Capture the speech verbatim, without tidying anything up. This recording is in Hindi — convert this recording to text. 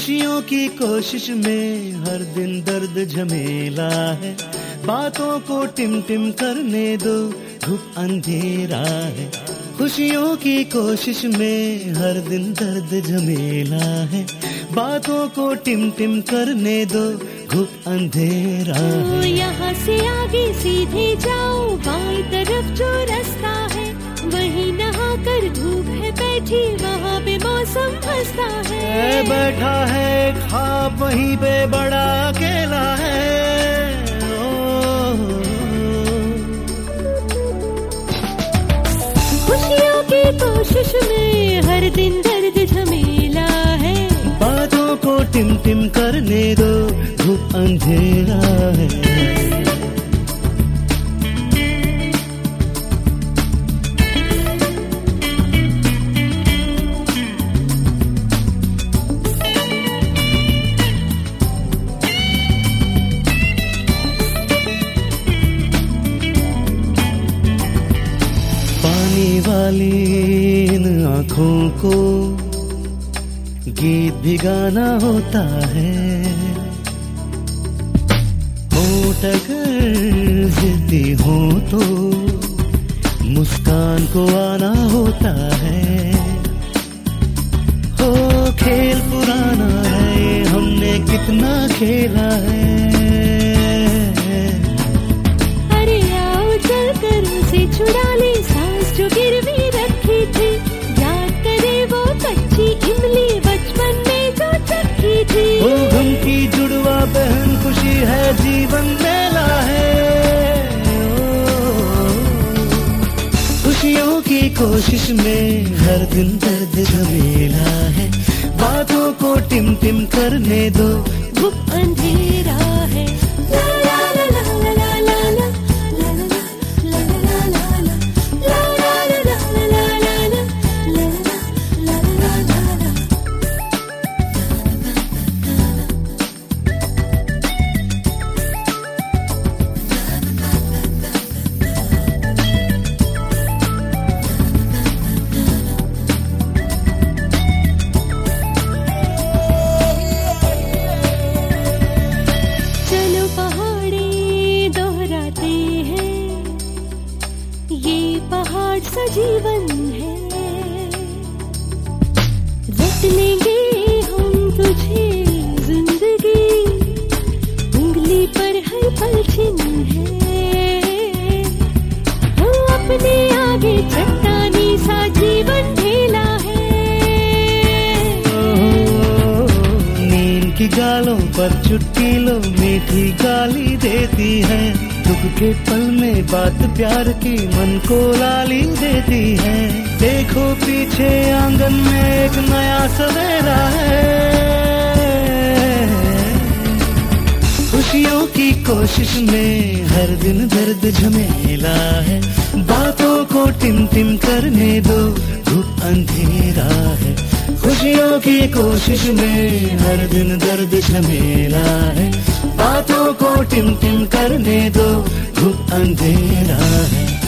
खुशियों की कोशिश में हर दिन दर्द झमेला है, बातों को टिम टिम करने दो, धूप अंधेरा है। खुशियों की कोशिश में हर दिन दर्द झमेला है, बातों को टिम टिम करने दो, धूप अंधेरा है। यहाँ से आगे सीधे जाओ, बाईं तरफ जो रास्ता है वहीं नहा कर धूप है बैठी, वहाँ पे मौसम हंसता है। बैठा है ख्वाब वहीं पे बड़ा अकेला है। खुशियों की कोशिश में हर दिन दर्द झमेला है, बातों को टिम टिम करने दो, धूप अंधेरा है। पानी वाली इन आँखों को गीत भी गाना होता है, होठ अगर जिद्दी हो तो मुस्कान को आना होता है। हो खेल पुराना है, हमने कितना खेला है। अरे आओ चल कर उसे छुड़ा ले, सांस जो गिरवी रखी थी, याद करे वो कच्ची इमली बचपन में जो चखी थी। ओ गम की जुड़वा बहन खुशी है, जीवन मेला है। खुशियों की कोशिश में हर दिन दर्द झमेला है, बातों को टिम टिम करने दो, धूप अंधेरा है। ला ला ला ला ला ला ला पहाड़ सा जीवन है, रट लेंगे हम तुझे जिंदगी, उंगली पर हर पल चिन्ह है। वो अपने आगे चट्टानी सा जीवन ढेला है। नींद की गालों पर चुटकी लो, मीठी गाली देती है, दुख के पल में बात प्यार की मन को लाली देती है। देखो पीछे आंगन में एक नया सवेरा है। खुशियों की कोशिश में हर दिन दर्द झमेला है, बातों को टिम टिम करने दो, धूप अंधेरा है। खुशियों की कोशिश में हर दिन दर्द झमेला है, बातों को टिम टिम करने दो, धूप अंधेरा है।